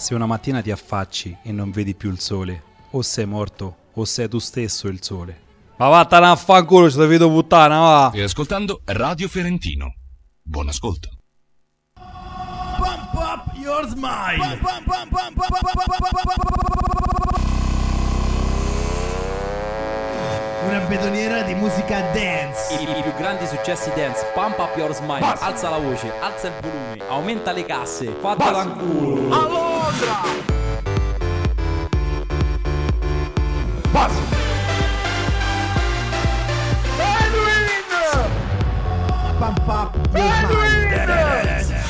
Se una mattina ti affacci e non vedi più il sole, o sei morto o sei tu stesso il sole. Ma vattene a fanculo, ci vedo puttana, va! Stai ascoltando Radio Fiorentino. Buon ascolto. Pump up your smile. Una betoniera di musica dance. I più grandi successi dance. Pump up your smile. Basso. Alza la voce, alza il volume, aumenta le casse. Fatela in culo. Allora. Basso. Edwin. Pump up your smile.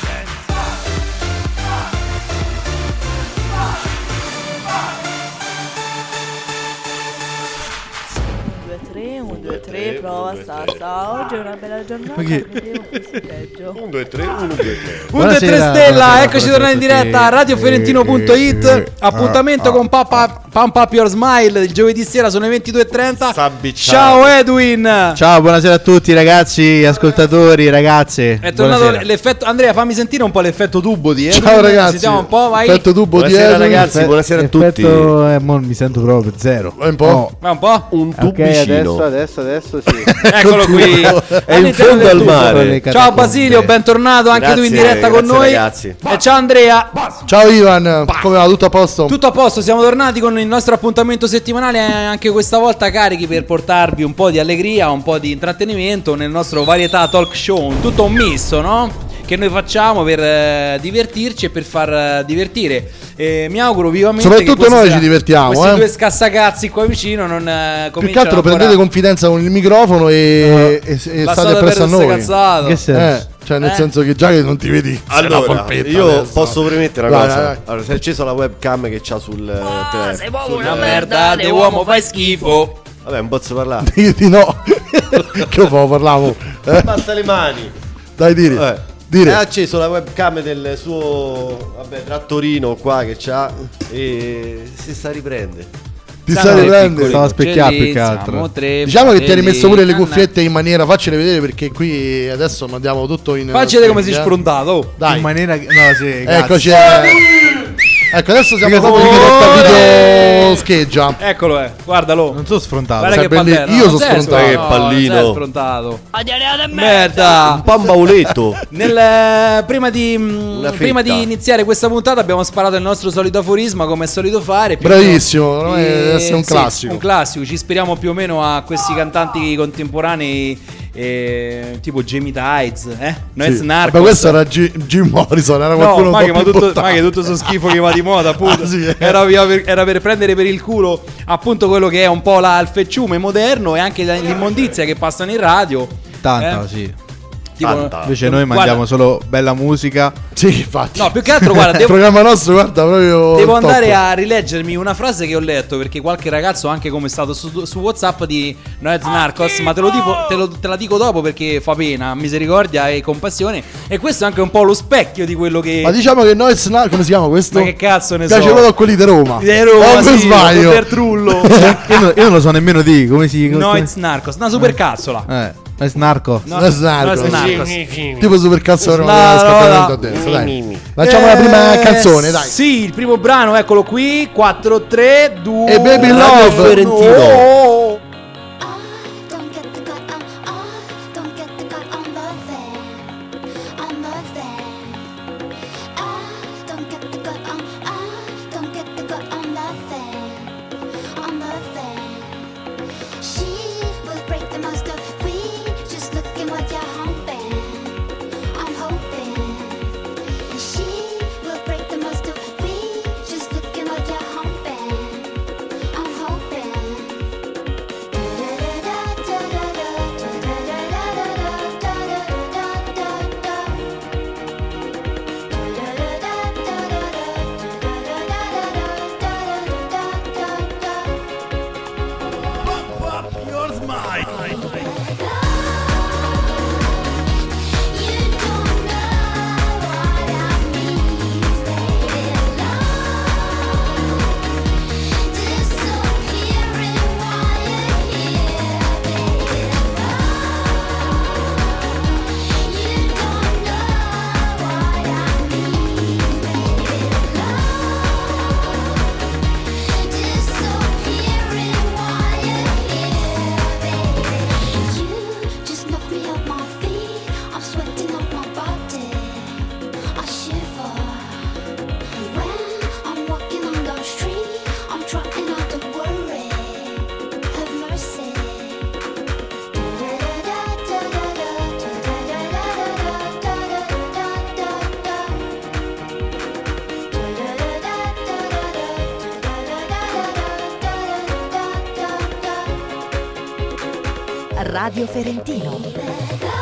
1, 2, 3, prova, sta. Oggi è una bella giornata. Credevo fosse peggio. 1, 2, 3, 1, 2, 3. 1, 2, 3 Stella, eccoci tornati in diretta a radiofiorentino.it. Appuntamento con Pump Up Your Smile il giovedì sera, sono le 22:30. Ciao Edwin. Ciao, buonasera a tutti ragazzi, ascoltatori, ragazze. È tornato l'effetto. Andrea, fammi sentire un po' l'effetto tubo di Edwin. Ciao ragazzi. Sentiamo un po', vai. Effetto tubo di Buonasera Edwin. ragazzi, buonasera a tutti. Mi sento proprio zero. Vai un po'. Vai un po'. Un tubicino. Adesso sì. Eccolo qui. È in fondo al mare. Ciao Basilio, bentornato anche tu in diretta con noi. Ragazzi. E ciao Andrea. Ciao Ivan, come va? Tutto a posto? Tutto a posto, siamo tornati con il nostro appuntamento settimanale, anche questa volta carichi per portarvi un po' di allegria, un po' di intrattenimento nel nostro varietà talk show, tutto un misto, no? Che noi facciamo per divertirci e per far divertire. Mi auguro vivamente soprattutto che noi sera, ci divertiamo. Questi due scassacazzi qua vicino non cominciano. Più che altro prendete confidenza con il microfono e state presso a noi. Cazzato. Che senso? Cioè nel senso che già che non ti vedi. Allora, io adesso. posso premettere una Vai, cosa. vai. Allora, si è acceso la webcam che c'ha sul telefono. Sei proprio Una merda di uomo, fai schifo. Vabbè, non posso parlare. Di no. Che parlavo? Basta le mani. Dai, dire. È acceso la webcam del suo trattorino qua che c'ha e si sta riprende. Ti stai riprendendo? Stavo a specchiare più che altro. Tre Diciamo che ti hai rimesso pure le fratelli. cuffiette in maniera. Faccele vedere perché qui adesso mandiamo tutto in. Facci vedere come sei sprontato. Oh. Dai. In maniera che. No, sì. Eccoci. Ecco, adesso siamo Io proprio in diretta video scheggia. Eccolo, guardalo. Non sono sfrontato. Guarda che belli- pallino. io Non sono sei sfrontato. Che pallino. Non sei sfrontato. Un Merda. pambauletto. Prima di iniziare questa puntata abbiamo sparato il nostro solito aforisma come è solito fare. più o meno. Bravissimo, no? Deve essere un sì, classico. un classico, ci ispiriamo più o meno a questi cantanti contemporanei tipo Jamie Tides, Noyz Sì. Narcos. Vabbè, questo era Jim Morrison, era qualcuno No, un po' più ma importante. che tutto so schifo che va di moda, appunto. Ah, sì. era per prendere per il culo appunto quello che è un po' il fecciume moderno e anche l'immondizia che passano in radio. Tanta, sì. Tipo, Invece noi mandiamo solo bella musica. Sì, infatti. No, più che altro, guarda, il programma nostro, guarda, proprio devo top. andare a rileggermi una frase che ho letto perché qualche ragazzo, anche come è stato su WhatsApp, di Noyz Narcos, ma te la dico dopo perché fa pena, misericordia e compassione. E questo è anche un po' lo specchio di quello che. Ma diciamo che Noyz Narcos, come si chiama questo? Ma che cazzo ne Piace so? proprio a quelli di Roma. Di Roma, non sì, sbaglio. per Trullo. Io non lo so nemmeno di come si. Noyz Narcos, una super cazzola. Noyz Narco. Noyz Narcos. Noyz Narcos. Tipo super cazzo No, a destra, dai. Lanciamo la prima canzone, dai. Sì, il primo brano, eccolo qui. 4, 3, 2 E Baby Radio Love. Fiorentino. Oh. Don't get the cut don't get the cut on the van, on the van. Don't get the cut don't get the cut on the van, on the van. She will break the most of we, just looking what you're hoping, I'm hoping. And she will break the most of we, just looking what you're hoping, I'm hoping. Radio Ferentino.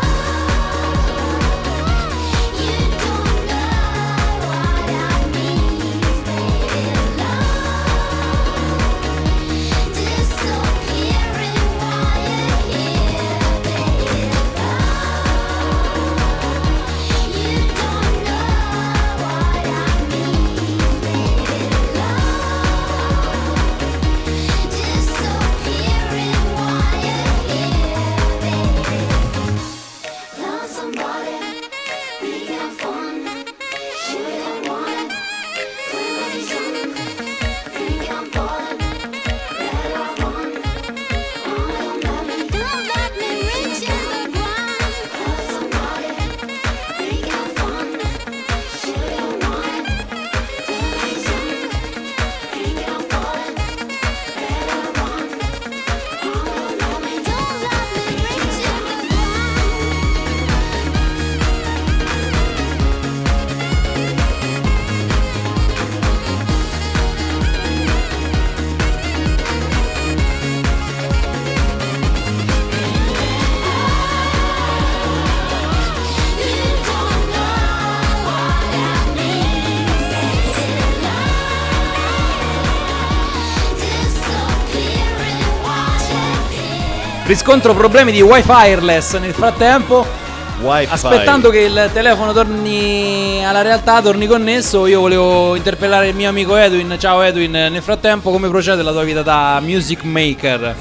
Riscontro problemi di wifi wireless nel frattempo. Aspettando che il telefono torni alla realtà, torni connesso, io volevo interpellare il mio amico Edwin. Ciao Edwin, nel frattempo come procede la tua vita da music maker?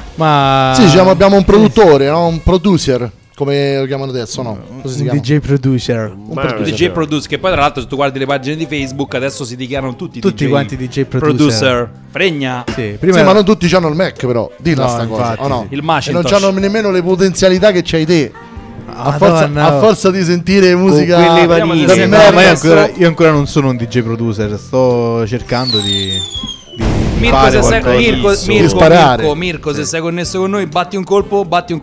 Ma sì, diciamo, abbiamo un produttore, no? Un producer, come lo chiamano adesso, no? Così si un chiama? DJ producer. Un DJ producer, che poi tra l'altro se tu guardi le pagine di Facebook adesso si dichiarano tutti DJ quanti DJ producer. Fregna. Sì, prima Sì, ma non tutti hanno il Mac, però dilla No, sta cosa, infatti, o no? Il E Macintosh. non hanno nemmeno le potenzialità che c'hai te. Madonna, A forza di sentire musica quelli da vanissimi. merda, ma io ancora non sono un DJ producer, sto cercando di Mirko, fare se sei, qualcosa. Mirko, se sei connesso con noi, batti un colpo.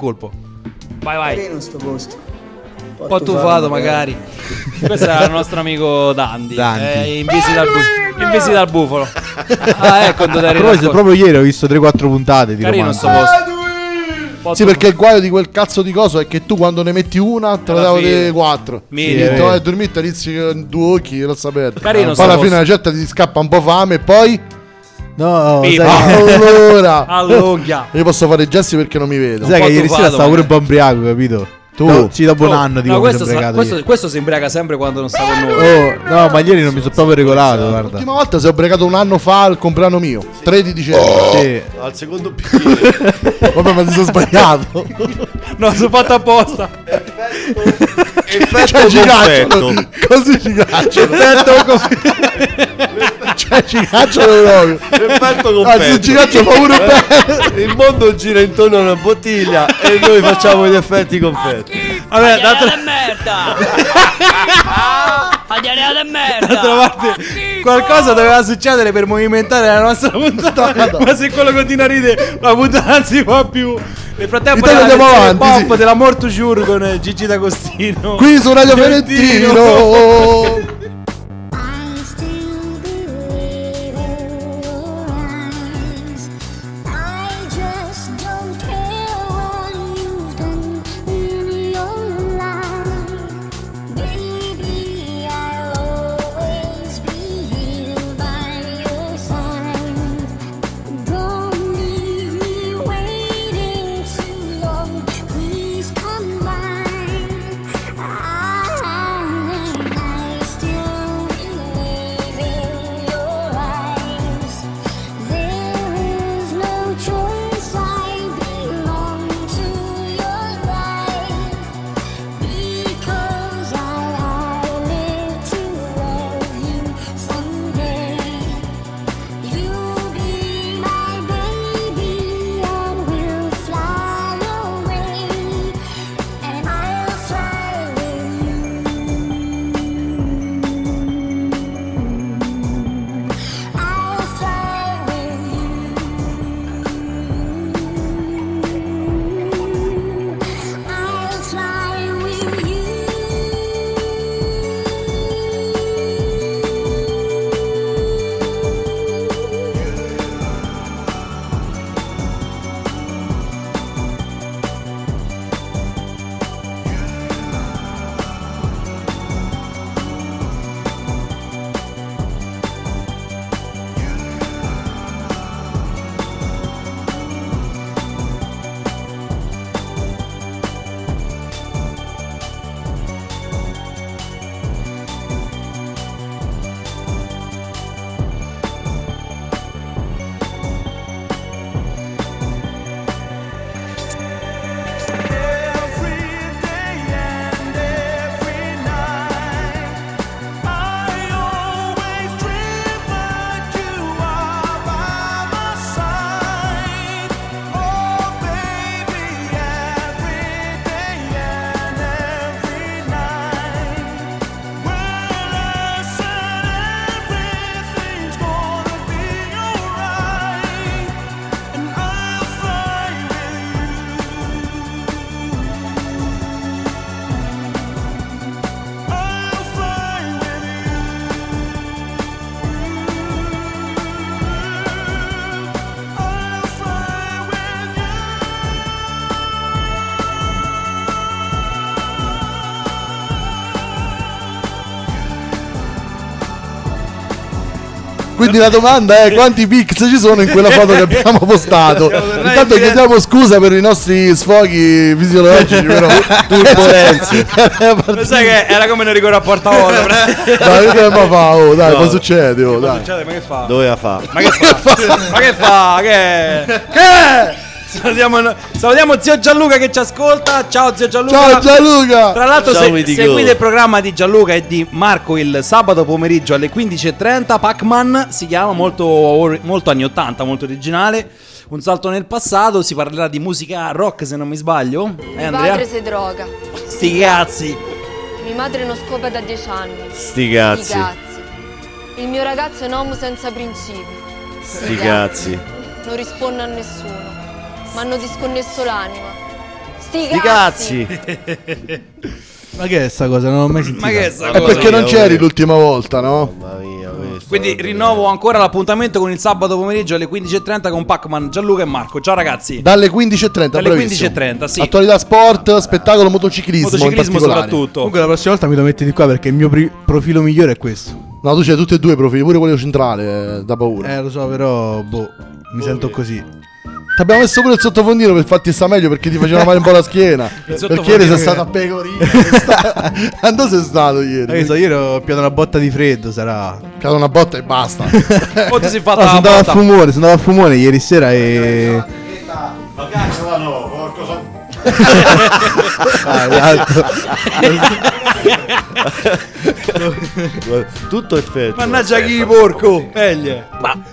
Vai. Carino sto posto. Un po' tuffato magari. Questo è il nostro amico Dandy. In visita al bufalo. Ah, ecco dove Proprio ieri ho visto 3-4 puntate di carino romanzo. sto posto. Sì, perché il guaio di quel cazzo di coso è che tu quando ne metti una te la Alla davo fine. delle 4. Minimo. Dormite inizi con 2 occhi, non sapete. Carino Poi sto alla posto. fine una certa ti scappa un po' fame e poi No, Pippa. sai, allora All'unghia. io posso fare i gesti perché non mi vedo. sai che ieri tufato, sera stavo pure un magari. po' ubriaco, capito? Tu? No, sì, dopo un anno di No, come questo, sono ubriacato io. questo si imbriaca sempre quando non sta con noi. Oh, no, ma ieri non mi sono proprio regolato, guarda. L'ultima volta si è ubriacato un anno fa al compleanno mio, 3 di dicembre. Sì. Al secondo bicchiere. Vabbè, ma ti sono sbagliato. No, sono fatto apposta. Effetto ci cacciano. confetto. Così ci cacciano. Cioè ci cacciano proprio. Effetto Anzi, confetto. ci cacciano fa pure bene. Il mondo gira intorno a una bottiglia e noi facciamo gli effetti confetti. Vabbè, d'altra parte qualcosa doveva succedere per movimentare la nostra puntata. Ma se quello continua a ridere, la puntata non si fa più. Nel frattempo Intanto andiamo avanti, Pop sì. della Morto Jure con Gigi D'Agostino. Qui su Radio Ferentino. I still believe in your eyes. I just don't care what you've done in your life. Baby, I'll always be here by your side. Don't leave me waiting too long. Please come by. I Quindi la domanda è quanti pix ci sono in quella foto che abbiamo postato. Intanto chiediamo scusa per i nostri sfoghi fisiologici, però turbolenze. Lo sai che era come Enrico Rapportavolta. Dai, che ma fa? Oh, dai, cosa succede? Oh, dai. Ma che fa? Doveva fare. Ma che fa? Ma che fa? Che? Salutiamo zio Gianluca che ci ascolta. Ciao zio Gianluca. Ciao Gianluca. Tra l'altro seguite il programma di Gianluca e di Marco il sabato pomeriggio alle 15:30. Pac-Man si chiama, molto anni 80, molto originale. Un salto nel passato, si parlerà di musica rock se non mi sbaglio. Mio Andrea? padre si droga. Sti cazzi. Mia madre non scopa da 10 anni. Sti cazzi. Il mio ragazzo è un uomo senza principi. Sti cazzi. Non risponde a nessuno. Mi hanno disconnesso l'anima. Sti cazzi. Ma che è sta cosa? Non l'ho mai sentita. Ma che è sta cosa? Perché non c'eri l'ultima volta, no? Mamma mia, quindi rinnovo ancora l'appuntamento con il sabato pomeriggio alle 15:30 con Pac-Man, Gianluca e Marco. Ciao ragazzi. Dalle 15:30. Dalle bravissimo. 15:30, sì. Attualità sport, spettacolo, motociclismo in particolare. Soprattutto. Comunque la prossima volta mi lo metti di qua perché il mio profilo migliore è questo. No, tu c'hai tutti e due i profili, pure quello centrale, da paura. Lo so, però mi sento così. Ti abbiamo messo pure il sottofondino per farti sta meglio perché ti faceva male un po' la schiena. Perché ieri sei stato a pecorino. Quando sei stato ieri? Ieri ho piato una botta di freddo, sarà. Piato una botta e basta. O ti sei fatta sono andato a Fumone ieri sera e. Ma cazzo, no, porco so. Tutto effetto. Mannaggia chi porco. Meglio.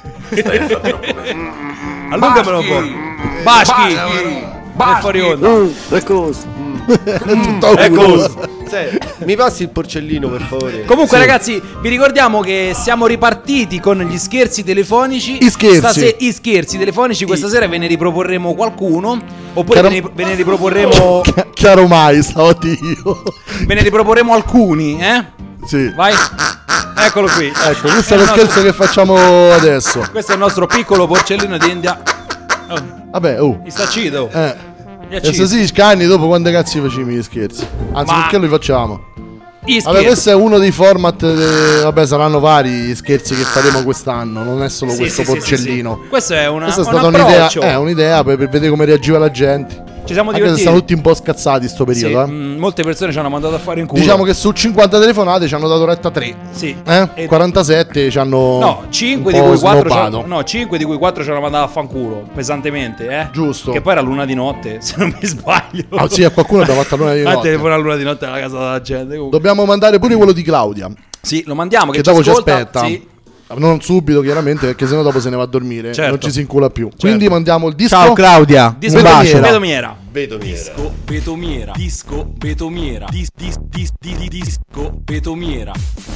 Allungamelo un po'. Baschi. È fuori onda. È cosa. È cosa. Mi passi il porcellino per favore. Comunque ragazzi, vi ricordiamo che siamo ripartiti con gli scherzi telefonici. I scherzi telefonici. Questa sera ve ne riproporremo qualcuno. Oppure ve ne riproporremo. Chiaro mai, stavo io. Ve ne riproporremo alcuni, Sì. Vai. Eccolo qui. Ecco, questo è lo scherzo che facciamo adesso. Questo è il nostro piccolo porcellino d'India. Vabbè, Mi sta cito. Adesso sì, scanni dopo quando cazzo facevi gli scherzi. Anzi, perché li facciamo? Vabbè, questo è uno dei format. Vabbè, saranno vari gli scherzi che faremo quest'anno. Non è solo questo porcellino. Questo è Questa è stata un'idea. Un'idea per vedere come reagiva la gente. Ci siamo Anche divertiti. se stanno tutti un po' scazzati sto periodo. Molte persone ci hanno mandato a fare in culo. Diciamo che su 50 telefonate ci hanno dato retta 3. Sì. 47 ci hanno. No, 5 di cui 4 5 di cui 4 ci hanno mandato a fanculo pesantemente, Giusto. Che poi era l'una di notte, se non mi sbaglio. Ah, sì, a qualcuno abbiamo fatto l'una di notte. A telefonare all'una di notte alla casa della gente. Comunque. Dobbiamo mandare pure quello di Claudia. Sì, lo mandiamo che ci dopo ascolta. ci aspetta. Sì. Non subito, chiaramente, perché sennò dopo se ne va a dormire. Certo. Non ci si incula più. Quindi mandiamo il disco. Ciao Claudia. Disco un bacio. Betomiera. Disco Betomiera. Disco Betomiera. Disco Betomiera.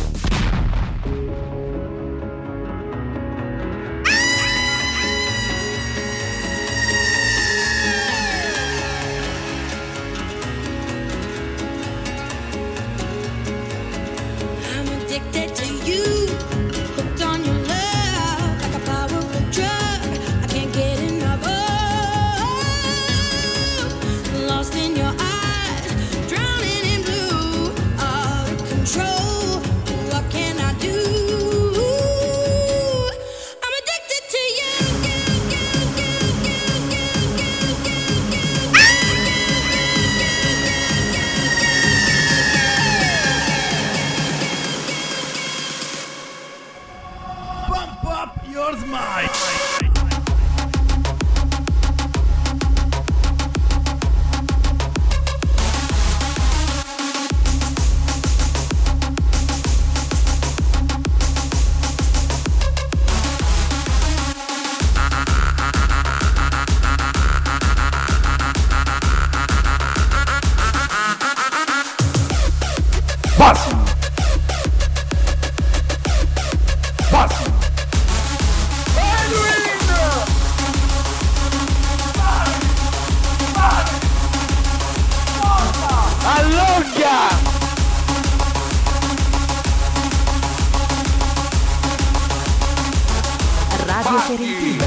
Radio Ferentino.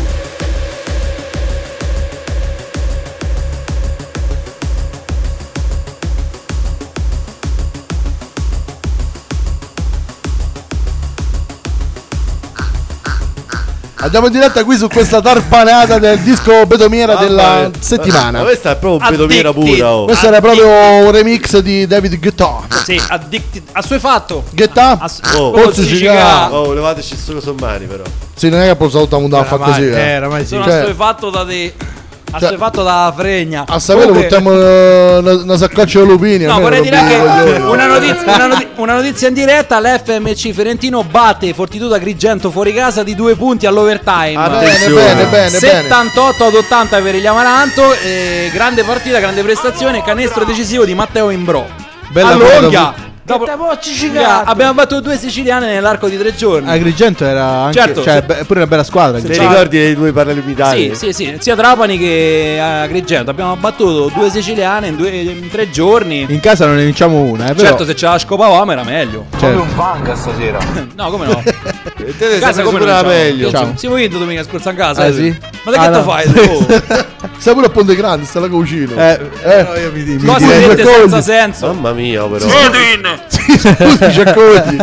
Andiamo in diretta qui su questa tarpanata del disco Bedomiera della settimana. Ma questa è proprio Bedomiera pura. Oh. Questo era proprio un remix di David Guetta. Sì, Addicted. Assuefatto. Guetta? Oh, levateci solo sommari però. Sì, non è che posso un fa così. Era mai sì. Sono assuefatto da assuefatto da fregna. A sapere portiamo una saccoccia di lupini. No, vorrei dire che una notizia in diretta: l'FMC Ferentino batte Fortitudo Agrigento fuori casa di 2 punti all'overtime. Bene. 78-80 per il Amaranto. Grande partita, grande prestazione. Canestro decisivo di Matteo Imbrò. Bella all'Olga. Abbiamo battuto 2 siciliane nell'arco di 3 giorni. Agrigento era anche, certo, pure una bella squadra. Se ti ricordi dei 2 parallemitari? Sì, sia Trapani che Agrigento. Abbiamo battuto 2 siciliane in 3 giorni. In casa non ne vinciamo una, però. Certo, se ce la scopavamo era meglio. Come un panga stasera. No, come no? Te casa come era meglio. Siamo vinto domenica scorsa in casa. Sì? Ma che tu fai? Sei pure a Ponte Grande, sta la cucina. No, io mi cose dette senza senso. Mamma mia, però. Scusi, Giacconi.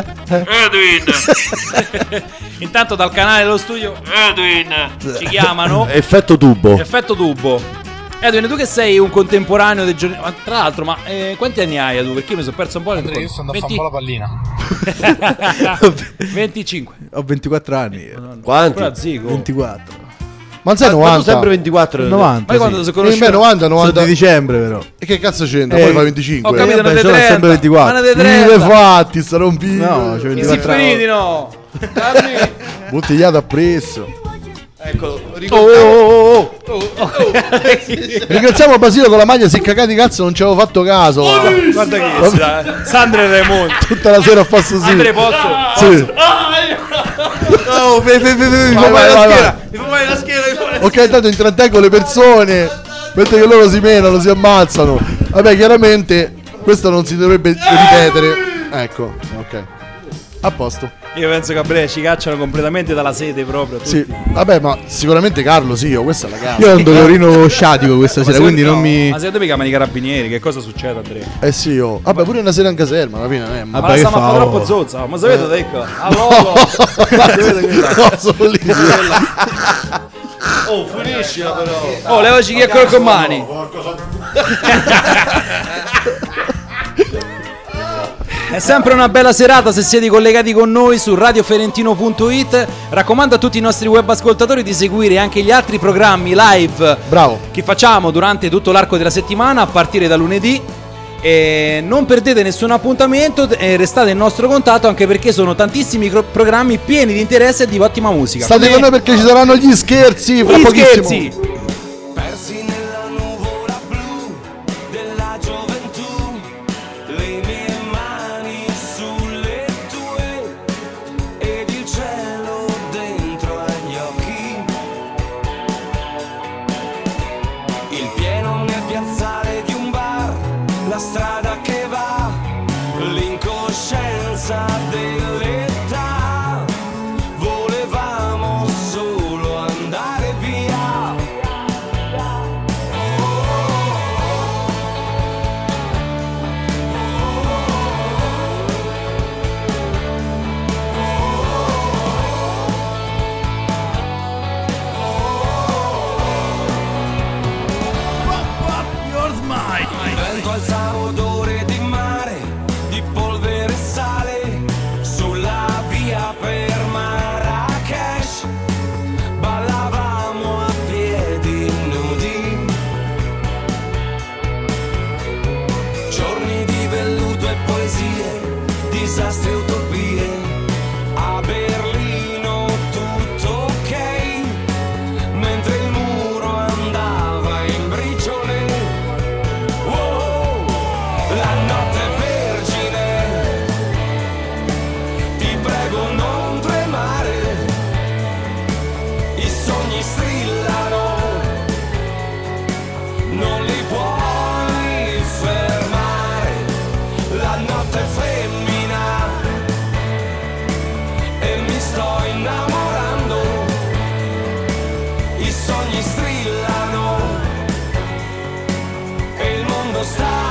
Intanto dal canale dello studio Edwin ci chiamano Effetto tubo. Edwin, tu che sei un contemporaneo dei giorni. Tra l'altro, ma quanti anni hai tu? Perché io mi sono perso un po'. Andrea, io sto andando a fare un po' la pallina. 25. Ho 24 anni. Quanti? 24. Ma sei 90? Ma tu sempre 24? 90. Ma quando si conosce? 90 Sono di dicembre però. E che cazzo c'entra? Poi fai 25. Ho capito, non sono sempre 24. Vive fatti, sarò un piccolo. No, c'è 24 anni. Finiti, no. Bottigliato appresso. Ecco, ringraziamo Basile con la maglia, si è cagato di cazzo, non ci avevo fatto caso. Guarda che Sandra e Raimondo. Tutta la sera ho fatto così. Andre, posso? Sì. No, mi fa male la schiena. Ok, intanto intrattengo le persone mentre che loro si menano, si ammazzano. Vabbè, chiaramente questo non si dovrebbe ripetere. Ecco, ok. A posto. Io penso che a breve ci cacciano completamente dalla sede proprio. Tutti. Sì, vabbè, ma sicuramente Carlo sì, questa è la casa. Io ho un dolorino sciatico questa sera, quindi non mi. Ma secondo me chiamano i carabinieri, che cosa succede, Andrea? Sì, vabbè, pure una sera in caserma, alla fine non è. Ma la stiamo a fare troppo zozza, ma sapete, ecco. Oh, finiscila però. Oh, levaci chi è quello con mani. È sempre una bella serata se siete collegati con noi su radioferentino.it. Raccomando a tutti i nostri web ascoltatori di seguire anche gli altri programmi live che facciamo durante tutto l'arco della settimana a partire da lunedì. E non perdete nessun appuntamento e restate in nostro contatto, anche perché sono tantissimi programmi pieni di interesse e di ottima musica. State con noi perché ci saranno gli scherzi fra pochissimo. Scherzi. La strada che va, l'incoscienza dell'età, volevamo solo andare via. Il vento alzava odore di mare, di polvere e sale, sulla via per Marrakesh, ballavamo a piedi nudi, giorni di velluto e poesie, disastri e utopie, a Berlino tutto ok, mentre il muro andava in briciole. La notte vergine, ti prego non tremare, i sogni strillano, non li puoi fermare, la notte è femmina e mi sto innamorando, i sogni strillano e il mondo sta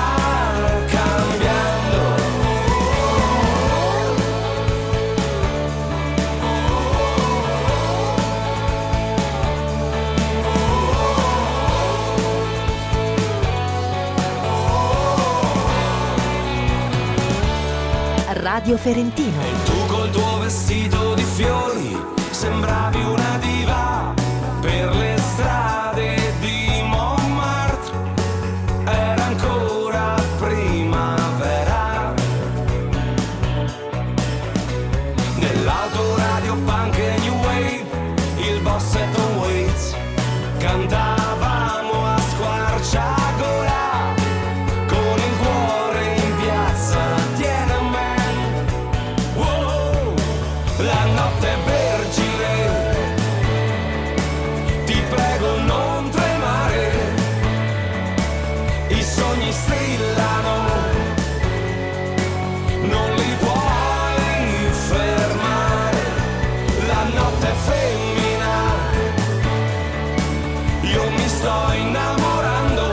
Radio Ferentino. E tu col tuo vestito di fiori sembravi una diva per le strade di Montmartre. Era ancora primavera. Nell'autoradio punk e new wave il boss e Tom Waits cantavamo a squarciagola con il cuore in piazza Tiananmen. Wow, la notte è vergine, ti prego non tremare, i sogni strillano, non li puoi fermare, la notte è femmina, io mi sto innamorando,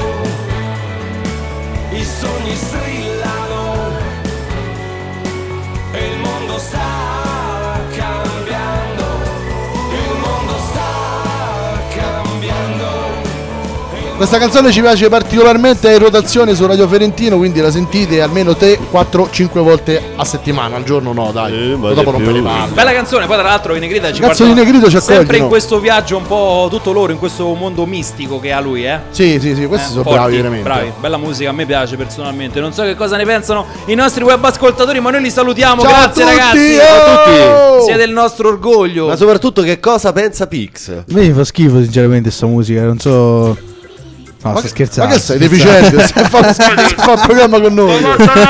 i sogni strillano e il mondo sta cambiando, il mondo sta cambiando. Questa canzone ci piace particolarmente, è in rotazione su Radio Ferentino, quindi la sentite almeno 3, 4, 5 volte a settimana, al giorno no, dai. Dopo non me ne parlo. Bella canzone, poi tra l'altro i Negrita ci Cazzo di Negrito ci sempre accogliono. in questo viaggio un po' tutto loro, in questo mondo mistico che ha lui, Sì, questi sono forti, bravi veramente. bravi, bella musica, a me piace personalmente. Non so che cosa ne pensano i nostri web ascoltatori, ma noi li salutiamo. Ciao Grazie a tutti, ragazzi, ciao a tutti. siete il nostro orgoglio. Ma soprattutto che cosa pensa Pix? A me mi fa schifo sinceramente sta musica, non so. No, sto scherzando. Ma che sei deficiente? Si fa il programma con noi.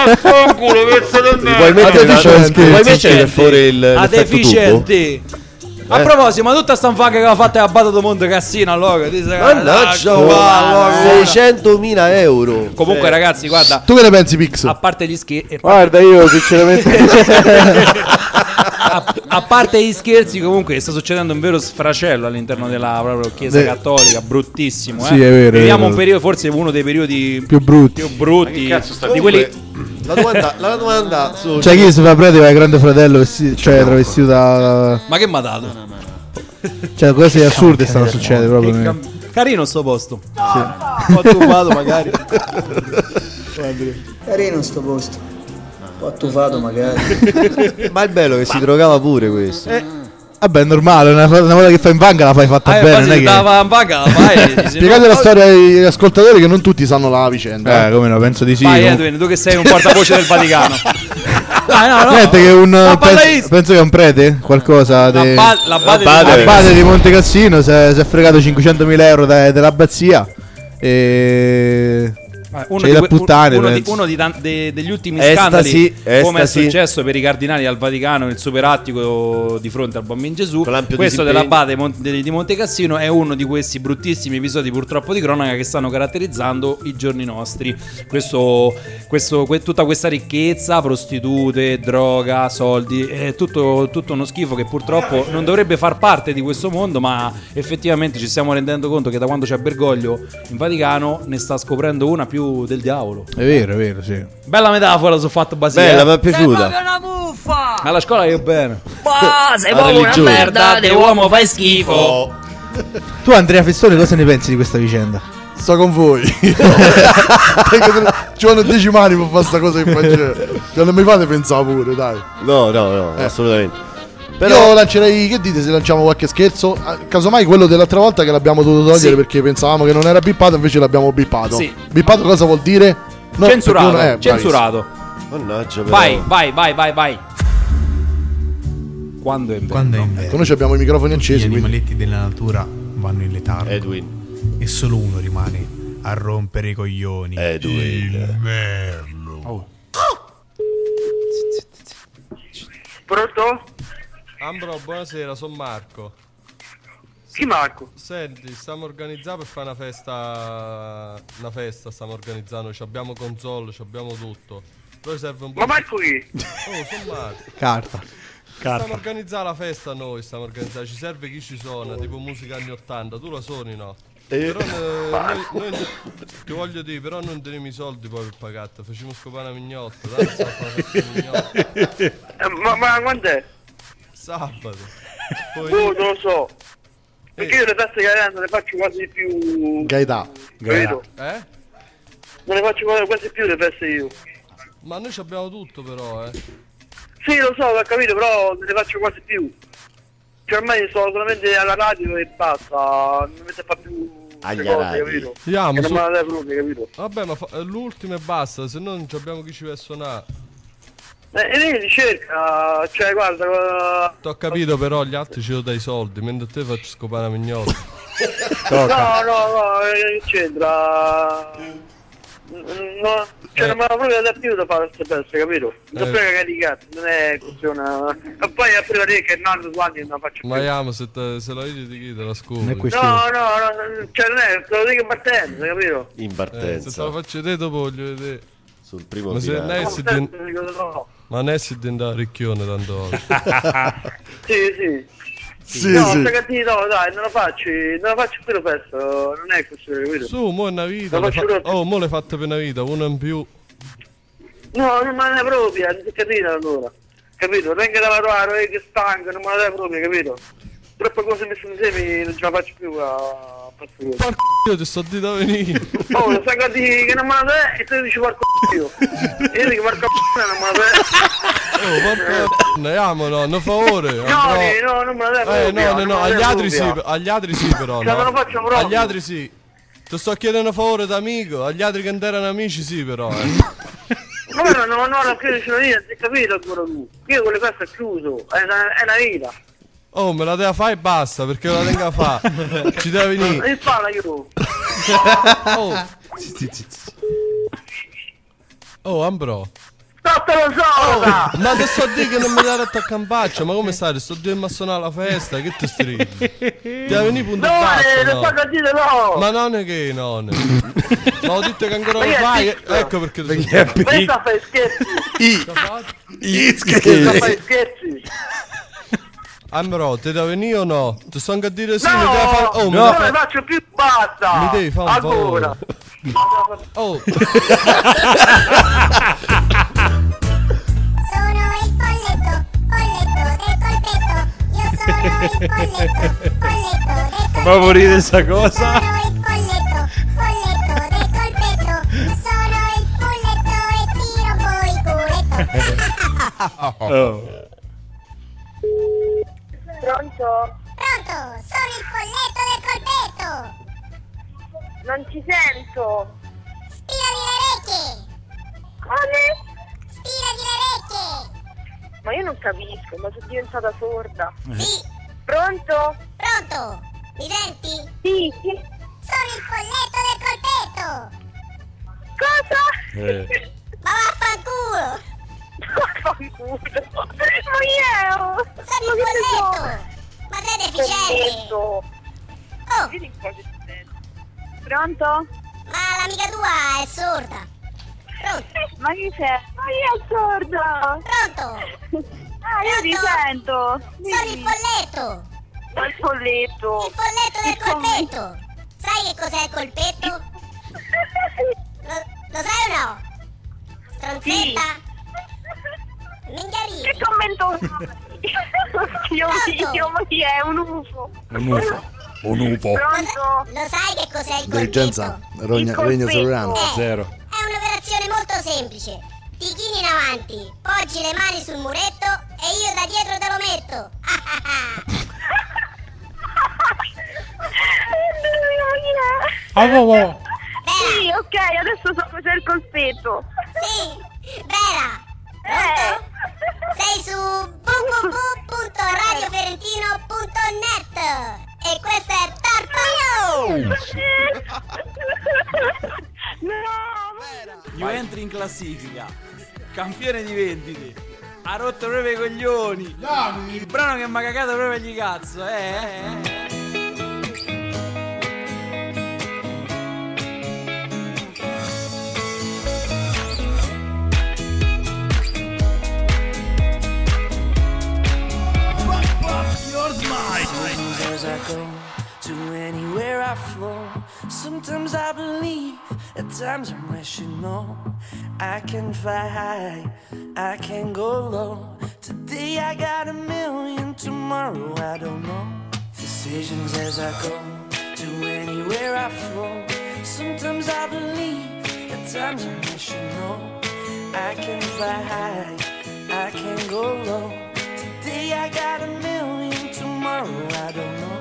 Puoi mettere fuori il a l'effetto deficienti. A proposito, ma tutta sta faga che aveva fatto a Bato Monte Cassino allora, Mannaggia, 600.000 euro. Comunque ragazzi, guarda, Tu che ne pensi, Pix? a parte gli scherzi, Guarda, io sinceramente a parte gli scherzi, comunque sta succedendo un vero sfracello all'interno della proprio Chiesa Cattolica, bruttissimo. Sì, è vero, Viviamo è un vero. periodo, forse uno dei periodi più brutti. di quelli. La domanda su Cioè, chi si fa prete va al Grande Fratello cioè travestito da. Ma che m'ha dato? Cioè, cose assurde stanno succedendo proprio. Carino sto posto. Ho tufato magari. Carino sto posto. Ho tufato magari. Ma è bello che si drogava pure questo. Vabbè, è normale, una volta che fai in vanga la fai fatta bene. Non è che... in vanga, la fai. Spiegate la storia ai ascoltatori che non tutti sanno la vicenda. Come no, penso di sì. Vai Edwin, tu che sei un portavoce del Vaticano. No. Niente, che un penso che è un prete, qualcosa l'abate di Monte Cassino si è fregato 500.000 euro dell'abbazia e uno degli ultimi scandali, come è successo per i cardinali al Vaticano nel superattico di fronte al Bambino Gesù. Questo dell'abate di Monte Cassino è uno di questi bruttissimi episodi purtroppo di cronaca che stanno caratterizzando i giorni nostri. Tutta questa ricchezza, prostitute, droga, soldi, è tutto uno schifo che purtroppo non dovrebbe far parte di questo mondo, ma effettivamente ci stiamo rendendo conto che da quando c'è Bergoglio in Vaticano ne sta scoprendo una più del diavolo. È vero, sì. Bella metafora su fatto Basile. Bella, mi è piaciuta. Sei una muffa! Alla scola io bene. Sei proprio una merda, de uomo fai schifo. Tu Andrea Festone cosa ne pensi di questa vicenda? Sto con voi. Ci vanno 10 mani per fare sta cosa in Vangelo. Cioè, non mi fate pensare pure, dai. No, assolutamente. Però io lancerei, che dite se lanciamo qualche scherzo? Casomai quello dell'altra volta che l'abbiamo dovuto togliere perché pensavamo che non era bippato, invece l'abbiamo bippato. Sì. Bippato cosa vuol dire? No, censurato. Censurato. Mannaggia, però. Vai. Quando è inverno? Noi abbiamo i microfoni accesi. Gli animaletti della natura vanno in letargo. Edwin. E solo uno rimane a rompere i coglioni. Edwin. Il merlo. Pronto? Ambro, buonasera, sono Marco. Chi Marco? Senti, stiamo organizzando per fare una festa, stiamo organizzando, abbiamo console, abbiamo tutto. Però serve un po'. Ma Marco chi? Oh, sono Marco. Carta. Stiamo organizzando la festa noi, ci serve chi ci suona, tipo musica anni 80, tu la suoni no? Però noi ti voglio dire, però non teniamo i soldi poi per pagarti, facciamo scopare una mignotta, ma quando è? Sabato. Poi non lo so. Perché io le feste che non le faccio quasi più. Gaetà. Capito? Non le faccio quasi più le feste io. Ma noi abbiamo tutto però, Sì, lo so, ho capito, però non ne faccio quasi più. Cioè ormai sto solamente alla radio e basta, non mi fa più queste cose, capito? Siamo che non me la dai proprio, capito? Vabbè, ma l'ultimo e basta, se no non abbiamo chi ci va a suonare. E lì cerca, cioè guarda... T'ho capito, però gli altri ci do dai soldi, mentre te faccio scopare una mignotta. no, che c'entra? No, cioè non me la proprio da più da fare queste pezze, capito? Non frega di cazzo, non è questione. E poi a prima di che non guardi non faccio più. Ma amo, se lo vedi di chi te la scopri. No, cioè non è, te lo dico in partenza, capito? In partenza. Se te lo faccio vedere dopo voglio vedere. Sul primo ma se ma non è si diventa ricchione tanto oggi. Sì. Sì, no, no, dai, non la faccio più lo pesto, non è così, capito? Su, mo' è una vita. Mo' l'hai fatta per una vita, una in più. No, non me la dai proprio, non si capito allora. Capito? Venga da lavorare, che stanco, non me la dai proprio, capito? Troppe cose messe insieme non ce la faccio più a partire. Porco io ti sto di da venire. Oh, lo sai che non me la dai e tu dici porco io. E io dico porco non me la dai. Oh, porco andiamo, no, un favore. No, non me la dai. No, agli altri sì però. Cioè, non lo faccio proprio. Agli altri sì. Ti sto chiedendo un favore d'amico, agli altri che non erano amici sì però. Ma no, non credo sia una vita, hai capito ancora tu. Io con le cose è chiuso, è una vita. Oh, me la devo fare e basta, perché me la tengo a fare. Ci deve venire. E parla io. Oh, Ambro. Statelo sopra! Ma te sto a dire che non mi dai retta a campaccia, ma come stai? Sto due massonare alla festa, che ti stringi? Devi venire punto e basta, no? Non dire no! Ma non è che non è. Ma ho detto che ancora lo fai, ecco perché ti sto... Questa fai scherzi! Scherzi! Fai scherzi! Ambro, te devi venire o no? Ti sto anche a dire sì, no, mi devi fare... Oh, non ne faccio più, basta! Mi devi fare un favore! Oh! Sono il polletto del colpetto. Io sono il polletto del colpetto. Fa morire sta cosa. Sono il polletto del colpetto. Sono il polletto e tiro poi il culetto. Pronto? Pronto, sono il polletto del colpetto. Non ci sento. Spirami le orecchie. Come? Spirami le orecchie. Ma io non capisco, ma sono diventata sorda. Sì. Pronto? Pronto? Mi senti? Sì. Sono il polletto del colpetto. Cosa? Ma vaffanculo. Vaffanculo. Ma io? Sono il polletto. Ma sei deficiente. Oh. Pronto? Ma l'amica tua è sorda. Pronto? Ma chi sei? Ma io sono sorda. Pronto? Ah, io ti sento. Sono il polletto. Ma il polletto. Il polletto del colpetto. Sai che cos'è il colpetto? Lo sai o no? Stronzetta? Minchiarini. Che commento? Io ma chi è? Un UFO. Un UFO. Pronto? Lo sai che cos'è il Dirigenza colpetto? Regno Sovrano. Zero. È un'operazione molto semplice. Ti chini in avanti, poggi le mani sul muretto e io da dietro te lo metto. Sì, ok, adesso so cos'è il colpetto. Sì, Vera. Pronto? Sei su www.radioferentino.net e questo è Tarpano. New entry in classifica, campione di vendite, ha rotto proprio i coglioni. Il brano che mi ha cagato proprio gli cazzo, As I go to anywhere I flow, sometimes I believe, at times I'm rational. I can fly high, I can go low. Today I got a million, tomorrow I don't know. Decisions as I go to anywhere I flow. Sometimes I believe, at times I'm rational. I can fly high, I can't go low. Today I got a million, tomorrow I don't know.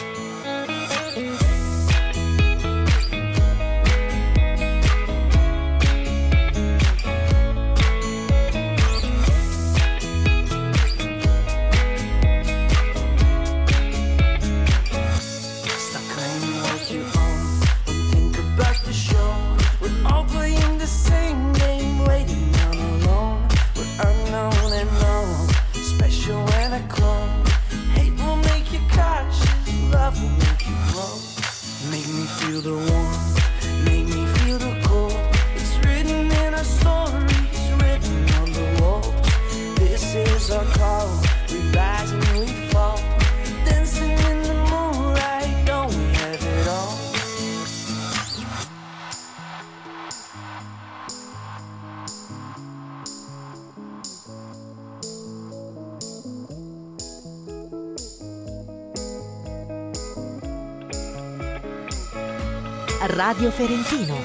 Stop claiming what you own and think about the show. We're all playing the same game, waiting on alone. We're unknown and known, special when I clone. Hate will make you cautious, love will make you grow. Make me feel the warmth, make me feel the cold. It's written in our stories, written on the walls. This is our call, we rise and we fall. Dancing in the moonlight, don't we have it all? Radio Ferentino.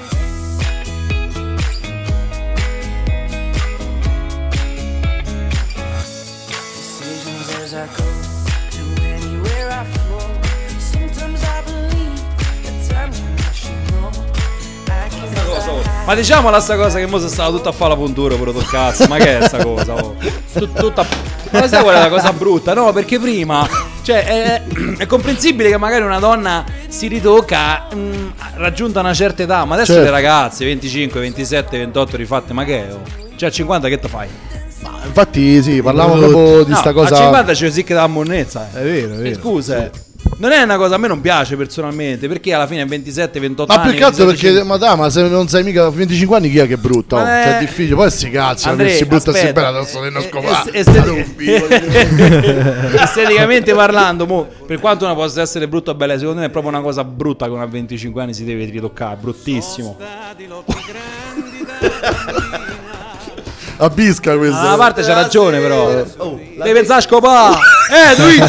Decisions as I go to anywhere I flow. Sometimes I believe, at times I'm rushing wrong. I can Ma diciamola sta cosa che mo si stava tutta a fare la puntura pure tol cazzo. Ma che è sta cosa? Oh? Tutta. Ma sai qual è la cosa brutta? No, perché prima, cioè, è comprensibile che magari una donna si ritocca raggiunta una certa età, ma adesso le ragazze 25, 27, 28 rifatte, ma che è? Oh? Cioè a 50 che te fai? Ma infatti sì, parlavamo proprio di sta cosa. A 50 c'è così che dà monnezza. È vero, è vero. Scusa, non è una cosa, a me non piace personalmente, perché alla fine 27, 28 ma anni. Ma più che altro perché, ma se non sei mica 25 anni, chi è che è brutto? Cioè è difficile, poi si cazzo, non si brutta si bella, non so ne scopare. Esteticamente parlando, per quanto una possa essere brutta o bella, secondo me è proprio una cosa brutta che una 25 anni si deve ritoccare, bruttissimo. A bisca questa. Da una parte c'ha ragione però. Devi pensare a scopare. Edwin!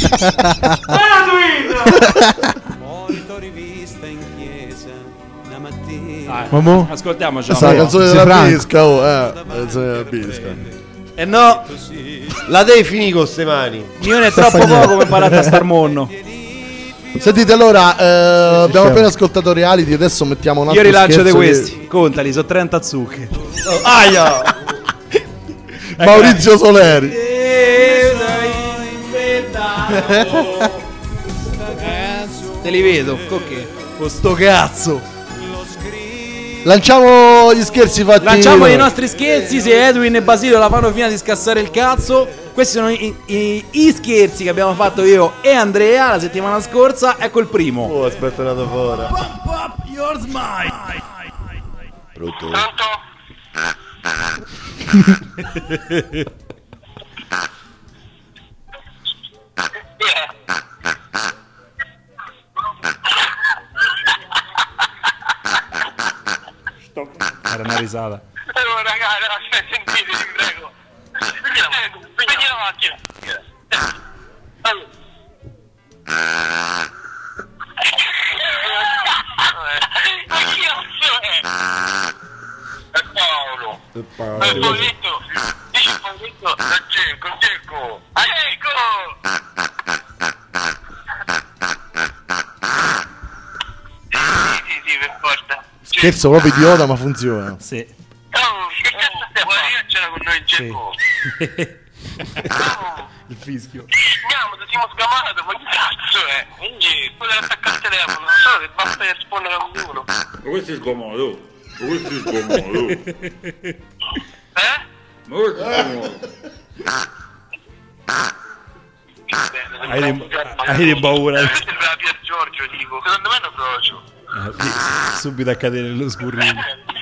Mamma? Ascoltiamoci la canzone della bisca, la canzone della bisca. E no, la devi finire con ste mani. Io ne è troppo poco per imparare a star monno. Sentite, allora abbiamo appena ascoltato reality, adesso mettiamo un altro. Io rilancio di questi, contali, sono 30 zucche. Aia! Maurizio Soleri. Te li vedo, con sto cazzo. Lanciamo gli scherzi fatti. Lanciamo i nostri scherzi. Se Edwin e Basilio la fanno fino di scassare il cazzo. Questi sono i scherzi che abbiamo fatto io e Andrea la settimana scorsa. Ecco il primo. Oh, aspetta una fuori. Your smile. Pronto? Era una risata. Ragazzi, sentite, vi prego. Spegni la macchina. Paolo. Paolito. Dici Paolito. Cecco. Sì, per forza. Scherzo proprio idiota, ma funziona. Sì. Che cazzo stiamo? Io c'era con noi in Cecco. Il fischio. Andiamo, siamo scamati, ma che cazzo è? Quindi, quello che attacca al telefono, non so che basta rispondere a ognuno. Ma questo è scomodo. Questo è scomodo. Ma questo è scomodo. Hai di paura. Sembra Pier Giorgio, tipo. Secondo me è un approccio. Subito a cadere nello scurrino.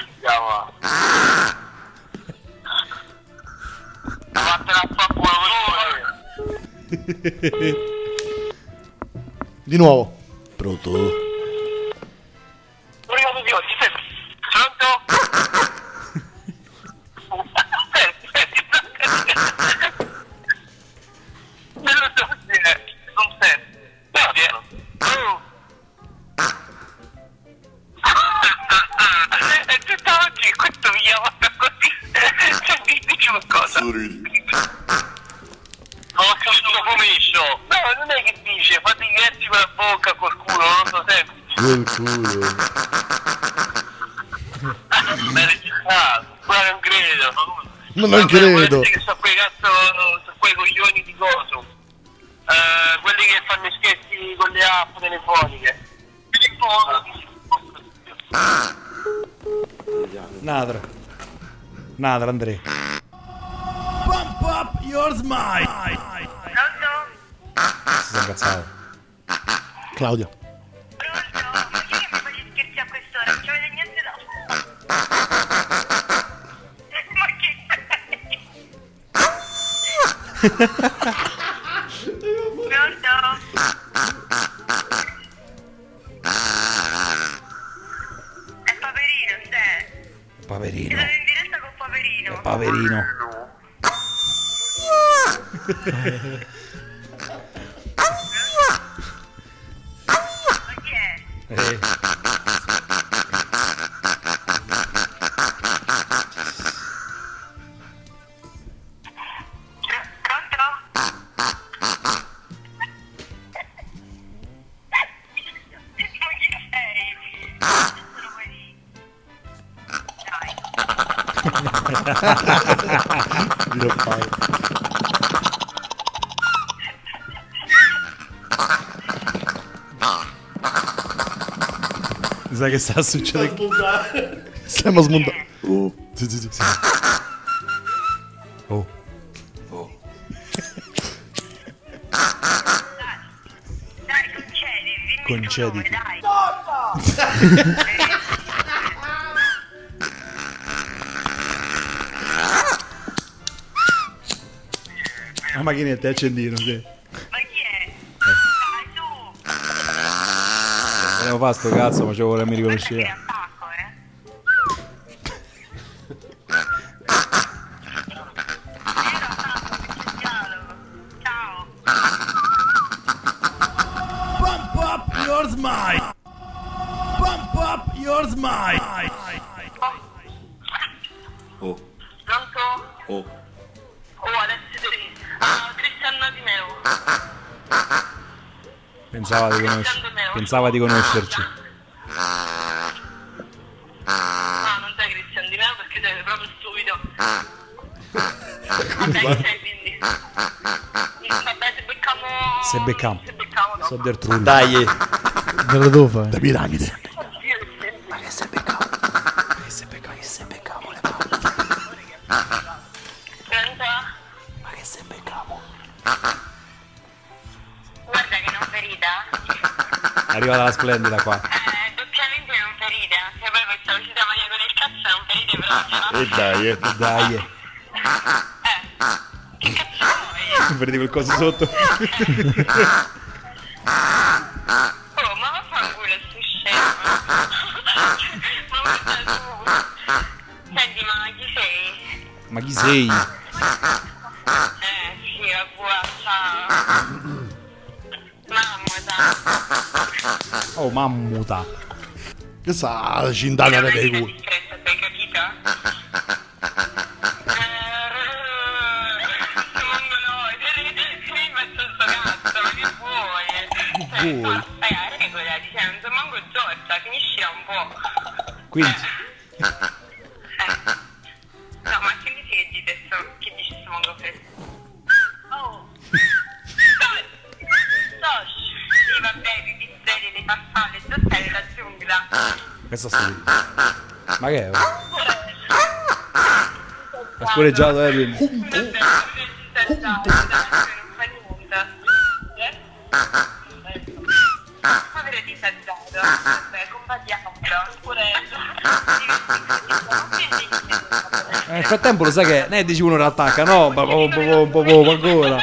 Di nuovo. Pronto? Questo mi chiama così. Dici una cosa. la bocca col culo, non lo so sempre. Col culo. Ma è registrato, ma non credo. Ma non credo. Che so quei cazzo, so quei coglioni di coso. Quelli che fanno i scherzi con le app telefoniche. Nadra Andrea. Pump up your smile. Si sta incazzato. Claudia. Scherzi a quest'ora, non ci avete niente da È Paperino, Paperino. siete in diretta con Paperino. Paperino. Sai che sta succedendo? Stiamo smontando. Sì. Oh. Dai, concedi. La macchinetta è accendino, sì. Ma chi è? Volevo fare sto cazzo, ma ci vuole mi riconosceva. Pump up your smile. Pump up your smile. Oh. Pronto? Oh. Oh, Alessio Teresi. Cristiano Di Meo. Pensava di conoscerci. No, non sei Cristiano Di Meo perché sei proprio stupido. Vabbè, sei quindi. Vabbè, se beccamo. So del trullo. Dai. Della devo fare? Da piramide. Ma che se beccamo le palle. Ma che se beccamo? Guarda che non ferita. È arrivata la splendida qua. Doppiamente non ferite. Se poi questa uscita maglia con il cazzo non ferite proprio. E dai. Che cazzo vuoi? Prendi qualcosa sotto. Oh, ma vaffanculo sto scemo. Ma guarda tu. Senti, ma chi sei? Sì, ciao. Oh, mammuta. Che sa cindana dei culo. Hai capito? Mi metto sto cazzo, ma che vuoi? Vuoi? Regola, dicendo, non manco giorta, finiscila un po'. Quindi? No, ma che dici che dite sto, che dici sto manco fresco? Oh! Tosh! Sì, vabbè, pipistrelli, le farfalle, tu sei della giungla. Questo sta lì. Ma che è? Ha scorreggiato, Povero disagiato, vabbè, combatiamolo, pure nel frattempo lo sai che ne dici uno l'attacca, no? Ma ancora.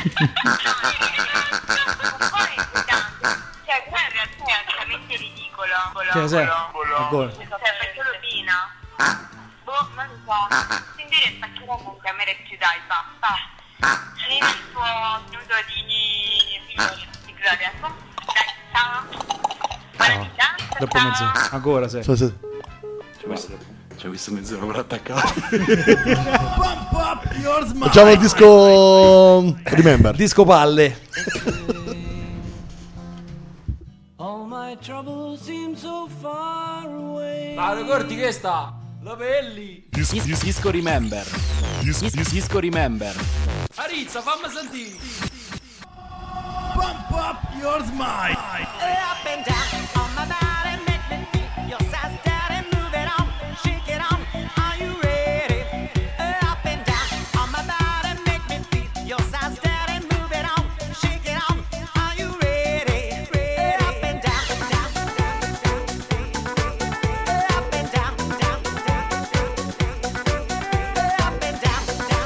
Cioè, qua in realtà è altamente ridicolo. Ancora. Cioè, fai solo pina. Boh, non lo so. In diretta che non chiamare più, dai, basta. Finì il tuo minuto di gloria. Dai, ciao. Buona vita. Dopo mezz'ora. Ancora sei. C'è visto mezz'ora per attaccare. Pump up your smile. Facciamo il disco Remember. Disco palle. All my troubles seem so far away. Ma ricordi che sta? Lapelli. Disco Remember. Disco Remember. Arizza, fammi sentire. Pump up your smile. Up and down on my body, make me feel your size, daddy, move it on, shake it on. Are you ready? Up and down on my body, make me feel your size, daddy, move it on, shake it on. Are you ready? Up and down, down, down, up and down, down, up and down,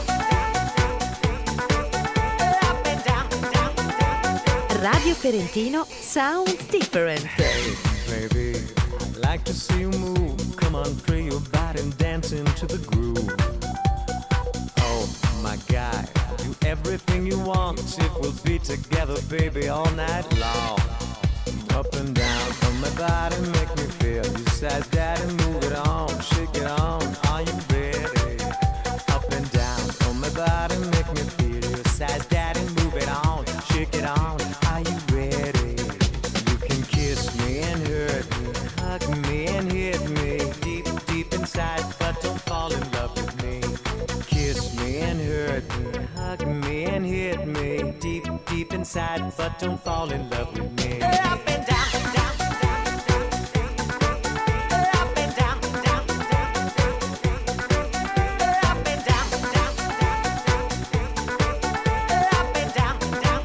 up and down. Radio Ferentino sounds different. Hey, baby, I'd like to see you move. Come on, free your body and dance into the groove. Oh, my guy, do everything you want. If we'll be together, baby, all night long. Up and down on my body, make me feel you size, daddy, move it on, shake it on. Are you ready? Up and down on my body, make me feel your size, daddy, move it on, shake it on. Are you ready? You can kiss me and hurt me, hug me and hit me deep, deep inside, but don't fall in love with me. Kiss me and hurt me, hug me and hit me deep, deep inside, but don't fall in love with me. Up and down, down, down, down. Up and down, down, down, down. Up and down, down, down, down. Up and down, down,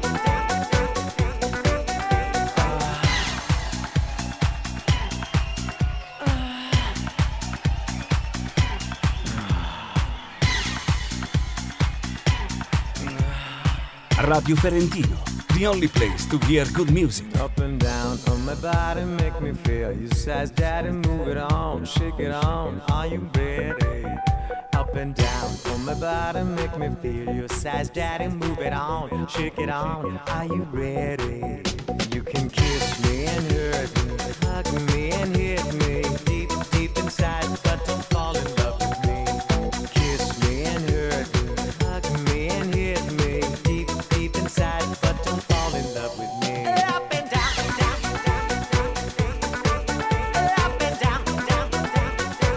Radio Ferentino, the only place to hear good music. Up and down on my body, make me feel you size, daddy, move it on, shake it on. Are you ready? Up and down on my body, make me feel your size, daddy, move it on, shake it on. Are you ready? You can kiss me and hurt me, hug me and hit me deep, deep inside, but don't fall in love with me. Kiss me and hurt me, hug me and hit me deep, deep inside, but don't fall in love with me. Up and down, down, down, down. Up and down, down, down, down.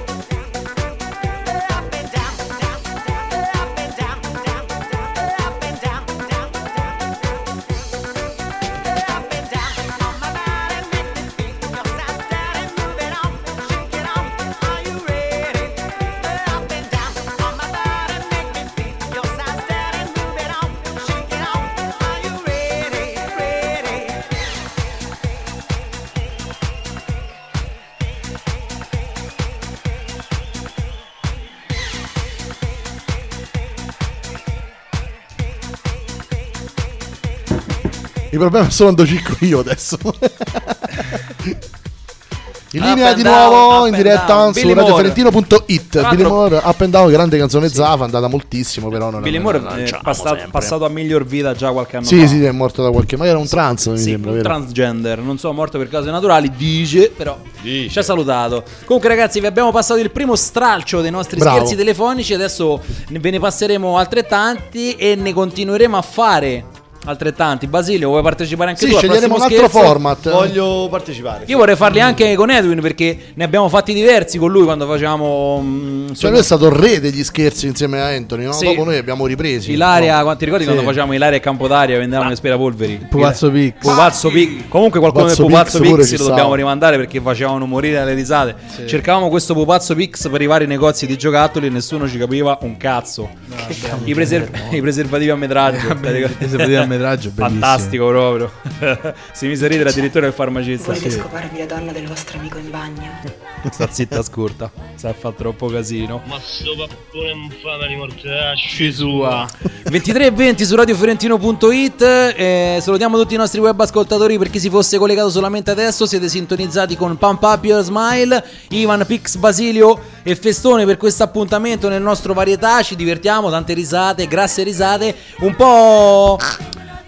Up and down, down, down. Up and down, down, down. Up and down, down, down. Up and down on my body, make me feel your size, daddy, move it on, shake it on. Are you ready? Up and down on my body, make me feel your size, daddy, move it on, shake it on. Are you ready? Ready? Il problema è solo quando cicco io adesso. In linea di nuovo in diretta su radioferentino.it. Billy Moore, Up and Down, grande canzone Zafa, andata moltissimo, però non Billy Moore è passato a miglior vita già qualche anno fa. Sì, è morto da qualche, ma era un trans, mi sembra, vero? Transgender, non so, morto per cause naturali, dice, però ci ha salutato. Comunque ragazzi, vi abbiamo passato il primo stralcio dei nostri scherzi telefonici, adesso ve ne passeremo altrettanti e ne continueremo a fare altrettanti. Basilio, vuoi partecipare anche tu? Sceglieremo un altro format. Voglio partecipare. Io vorrei farli anche con Edwin, perché ne abbiamo fatti diversi con lui quando facevamo. Cioè, lui è stato il re degli scherzi insieme a Anthony, no? Sì. Dopo noi abbiamo ripresi. Ilaria, ti ricordi quando facevamo Ilaria e Campodaria, vendevamo le aspirapolveri? Pupazzo Pix. Comunque qualcuno del Pupazzo Pix lo dobbiamo rimandare perché facevano morire dalle risate. Sì. Cercavamo questo Pupazzo Pix per i vari negozi di giocattoli e nessuno ci capiva un cazzo. I preservativi a metraggio. Fantastico proprio. Si mise a ridere addirittura il farmacista. Volete scoparvi la donna del vostro amico in bagno? Sta zitta, scurta. Sa fa troppo casino. Ma sto pappone infame di mortacci sua. 23:20 su radioferentino.it. Salutiamo tutti i nostri web ascoltatori. Per chi si fosse collegato solamente adesso, siete sintonizzati con Pump Up Your Smile, Ivan, Pix, Basilio e Festone per questo appuntamento nel nostro varietà. Ci divertiamo, tante risate, grasse risate, un po'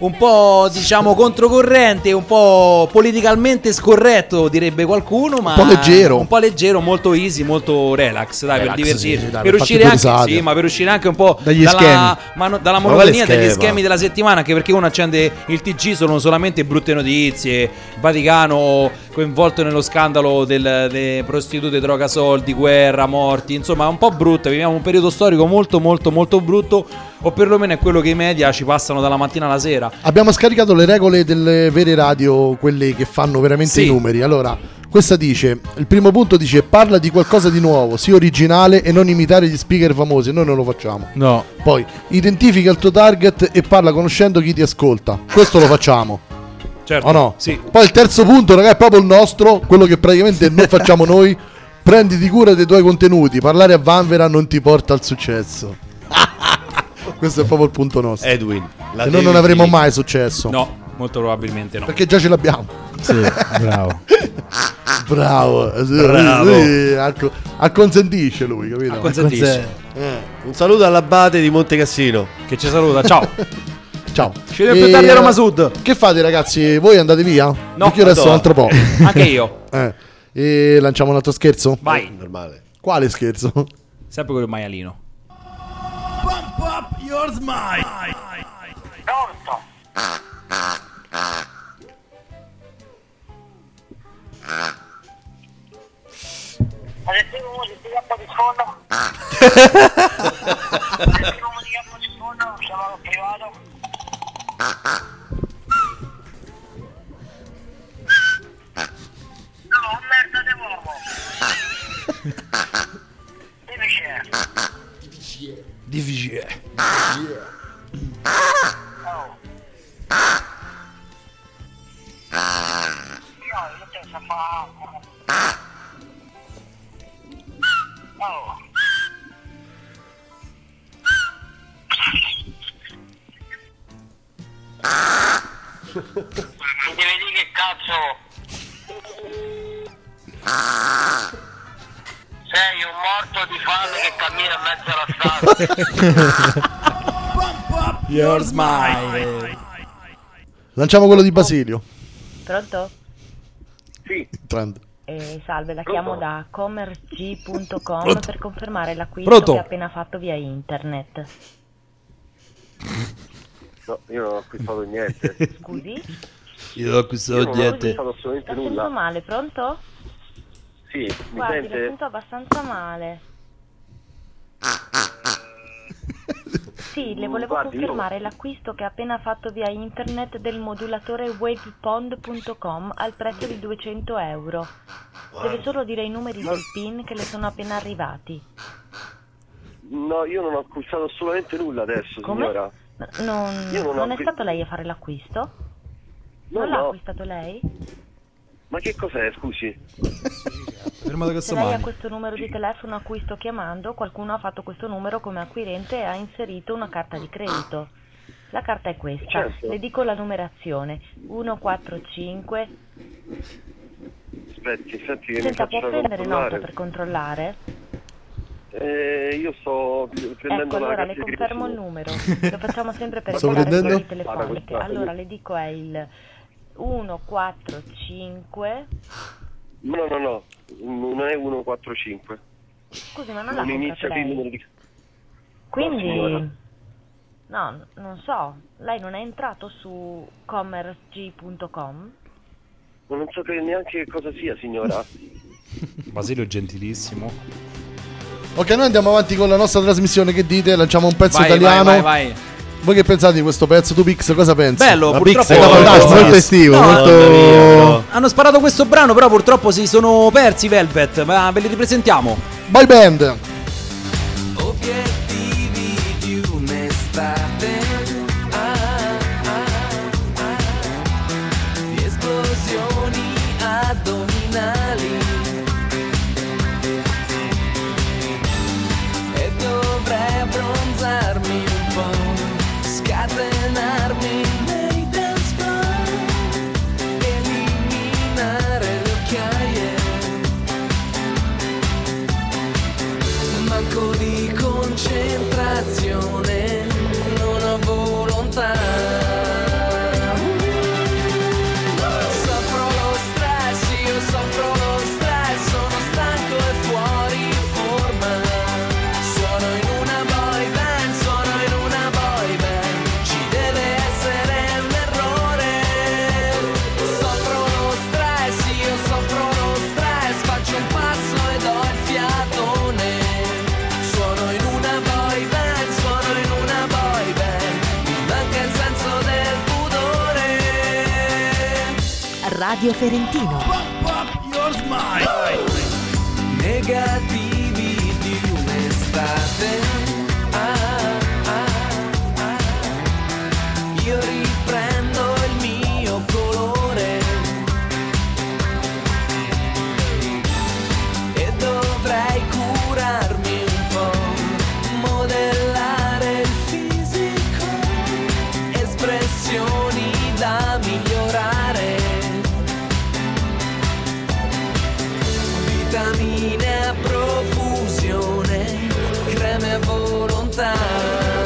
un po' diciamo controcorrente, un po' politicamente scorretto, direbbe qualcuno, ma un po' leggero, molto easy, molto relax, dai, per divertirsi, sì, per uscire anche, ma per uscire anche un po' dalla monotonia degli schemi della settimana, anche perché uno accende il TG, sono solamente brutte notizie, Vaticano coinvolto nello scandalo delle prostitute, droga, soldi, guerra, morti, insomma è un po' brutta, viviamo un periodo storico molto molto molto brutto, o perlomeno è quello che i media ci passano dalla mattina alla sera. Abbiamo scaricato le regole delle vere radio, quelle che fanno veramente i numeri. Allora, questa dice, il primo punto dice: parla di qualcosa di nuovo, sii originale e non imitare gli speaker famosi. Noi non lo facciamo. No. Poi, identifica il tuo target e parla conoscendo chi ti ascolta. Questo lo facciamo. Certo. O no? Sì. Poi il terzo punto, ragazzi, è proprio il nostro, quello che praticamente non facciamo noi. Prenditi cura dei tuoi contenuti. Parlare a vanvera non ti porta al successo. Questo è proprio il punto nostro. Edwin, e noi non avremo mai successo. No, molto probabilmente no. Perché già ce l'abbiamo. Sì, bravo. Bravo. Acconsentisce lui, capito? Acconsentisce. Un saluto all'abate di Montecassino che ci saluta, ciao. Ciao. Ci vediamo più tardi a Roma Sud. Che fate, ragazzi? Voi andate via? No, perché io resto un altro po'. Anche io. E lanciamo un altro scherzo? Vai. Normale. Quale scherzo? Sempre quello maialino. Pump up your smile. Difficile. Non devi dire che cazzo sei un morto di fame che cammina in mezzo alla strada. Your smile. Lanciamo quello di Basilio. Pronto? Sì. Salve, la chiamo da commerceg.com per confermare l'acquisto che ha appena fatto via internet. No, io non ho acquistato niente. Scusi? Io ho acquistato niente. Non ho assolutamente La nulla. sento male, pronto? Sì, mi Guardi, sente? la sento abbastanza male. Sì, le volevo confermare l'acquisto che ha appena fatto via internet del modulatore wavepond.com al prezzo di 200 euro. Deve solo dire i numeri del PIN che le sono appena arrivati. No, io non ho acquistato assolutamente nulla adesso, Come? signora. Non è stato lei a fare l'acquisto? Non l'ha acquistato lei? Ma che cos'è, scusi? Se lei ha questo numero di telefono a cui sto chiamando, qualcuno ha fatto questo numero come acquirente e ha inserito una carta di credito. La carta è questa, certo. Le dico la numerazione, 145... Senti che Senta, mi può faccio prendere nota controllare. per controllare? Io sto prendendo ecco, allora la le confermo il numero. Lo facciamo sempre per Sto evitare prendendo? le telefoniche. Allora le dico è il 145. No, non è 145. Scusi, ma non l'ha Non inizia comprato qui il lei? numero di... Quindi signora. no, non so. Lei non è entrato su commerceg.com? Ma non so neanche cosa sia, signora. Basilio è gentilissimo. Ok, noi andiamo avanti con la nostra trasmissione. Che dite? Lanciamo un pezzo italiano. Vai. Voi che pensate di questo pezzo? Tu Pix cosa pensi? Bello, la purtroppo Pix è molto estivo, molto... Hanno sparato questo brano, però purtroppo si sono persi Velvet, ma ve li ripresentiamo. Boy band. Obiettivi di un'estate, di esplosioni addominali, e dovrei abbronzarmi un po', scatenarmi nei dance floor, eliminare le occhiaie, manco di concentrazione, non ho volontà. Radio Ferentino. Negativi di un'estate. Io riprendo il mio colore e dovrei curarmi un po', modellare il fisico, espressioni da migliorare, vitamine a profusione, creme a volontà.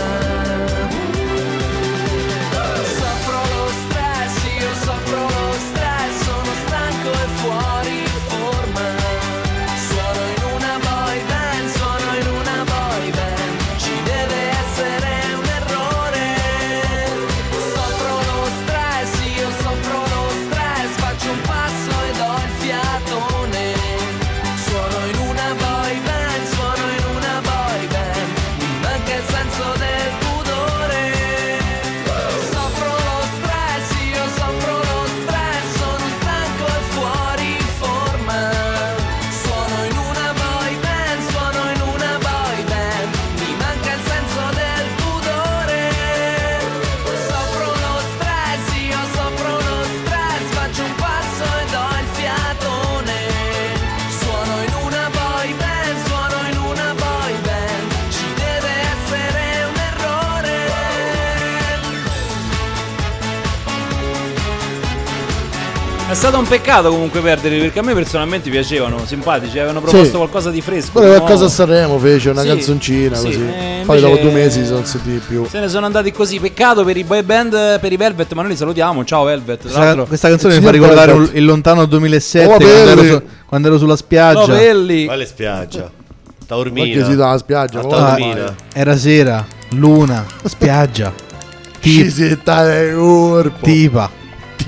È stato un peccato comunque perderli, perché a me personalmente piacevano, simpatici, avevano proposto qualcosa di fresco. Poi qualcosa a Sanremo fece, una canzoncina così. Poi dopo 2 mesi si sono sentiti più. Se ne sono andati così, peccato per i boy band, per i Velvet, ma noi li salutiamo. Ciao Velvet. Questa canzone mi fa ricordare il lontano 2007 quando ero sulla spiaggia. Quale spiaggia? Taormina. Perché si dà la spiaggia? Taormina. Era sera, luna, spiaggia. Città del corpo. Tipa.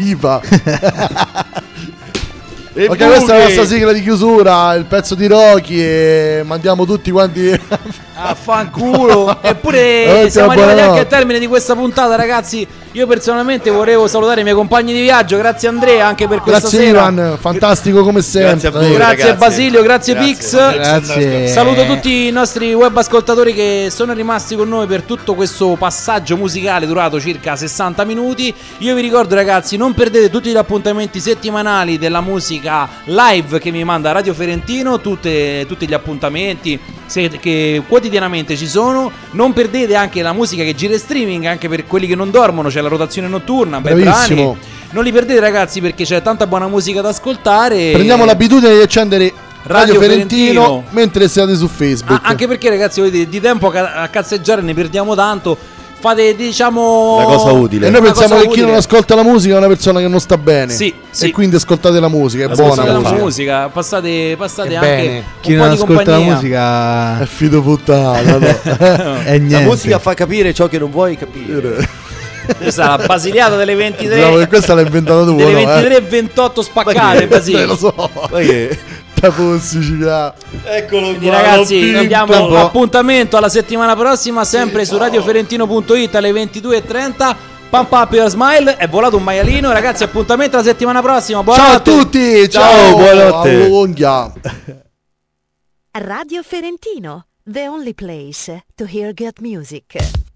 Ok, questa è la nostra sigla di chiusura, il pezzo di Rocky, e mandiamo tutti quanti a fanculo. Eppure siamo arrivati anche al termine di questa puntata, ragazzi. Io personalmente volevo salutare i miei compagni di viaggio. Grazie Andrea anche per questa sera. Ivan, fantastico come sempre. Grazie a voi, grazie Basilio, grazie Pix. Grazie. Saluto tutti i nostri web ascoltatori che sono rimasti con noi per tutto questo passaggio musicale durato circa 60 minuti. Io vi ricordo, ragazzi, non perdete tutti gli appuntamenti settimanali della musica live che mi manda Radio Ferentino, tutti gli appuntamenti che quotidianamente ci sono. Non perdete anche la musica che gira in streaming, anche per quelli che non dormono, c'è la rotazione notturna, bei brani. Non li perdete, ragazzi, perché c'è tanta buona musica da ascoltare. Prendiamo l'abitudine di accendere Radio Ferentino mentre siete su Facebook. Anche perché, ragazzi, vedete, di tempo a cazzeggiare ne perdiamo tanto. Fate, diciamo, una cosa utile. E noi pensiamo che chi non ascolta la musica è una persona che non sta bene. Sì. E quindi ascoltate la musica, è buona la musica. Passate anche bene. Chi non ascolta la musica è fido puttana, no? È niente. La musica fa capire ciò che non vuoi capire. Questa è la basiliata delle 23. No, questa l'hai inventata tu. Delle 23:28 spaccate, Basilio. Lo so. Ma che siciliano. Eccolo quindi qua, ragazzi, diamo appuntamento alla settimana prossima, sempre su radioferentino.it alle 22:30. Pump up your smile. È volato un maialino, ragazzi. Appuntamento alla settimana prossima. Buonanotte. Ciao a tutti. Ciao, buonanotte. Radio Ferentino, the only place to hear good music.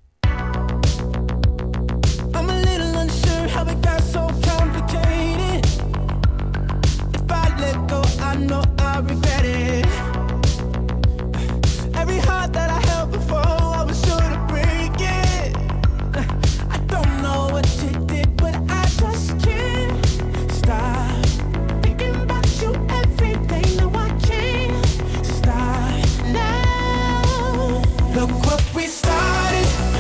I know I regret it. Every heart that I held before, I was sure to break it. I don't know what you did, but I just can't stop thinking about you every day. No, I can't stop now. Look what we started.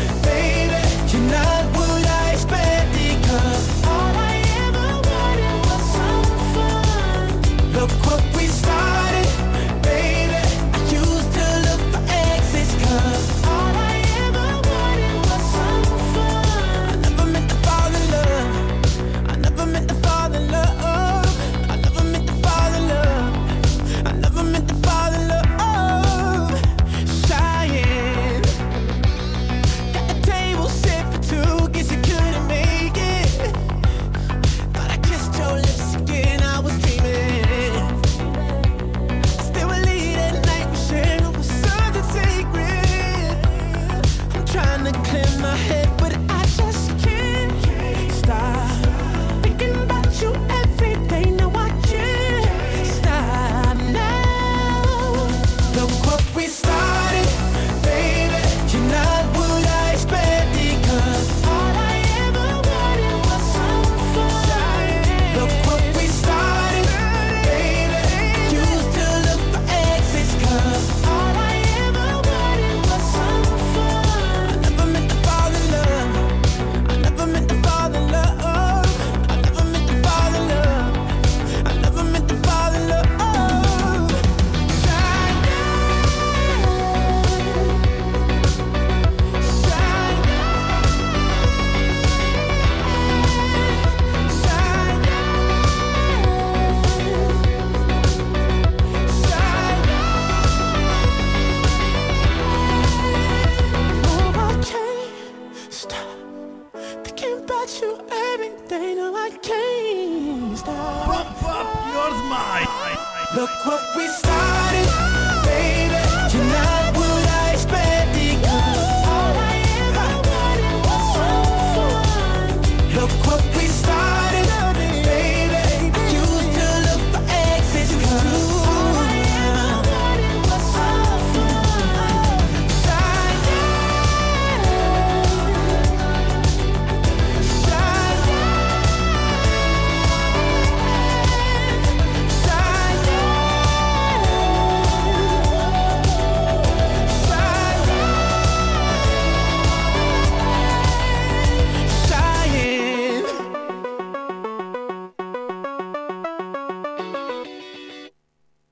Pump up your smile. Look what we started.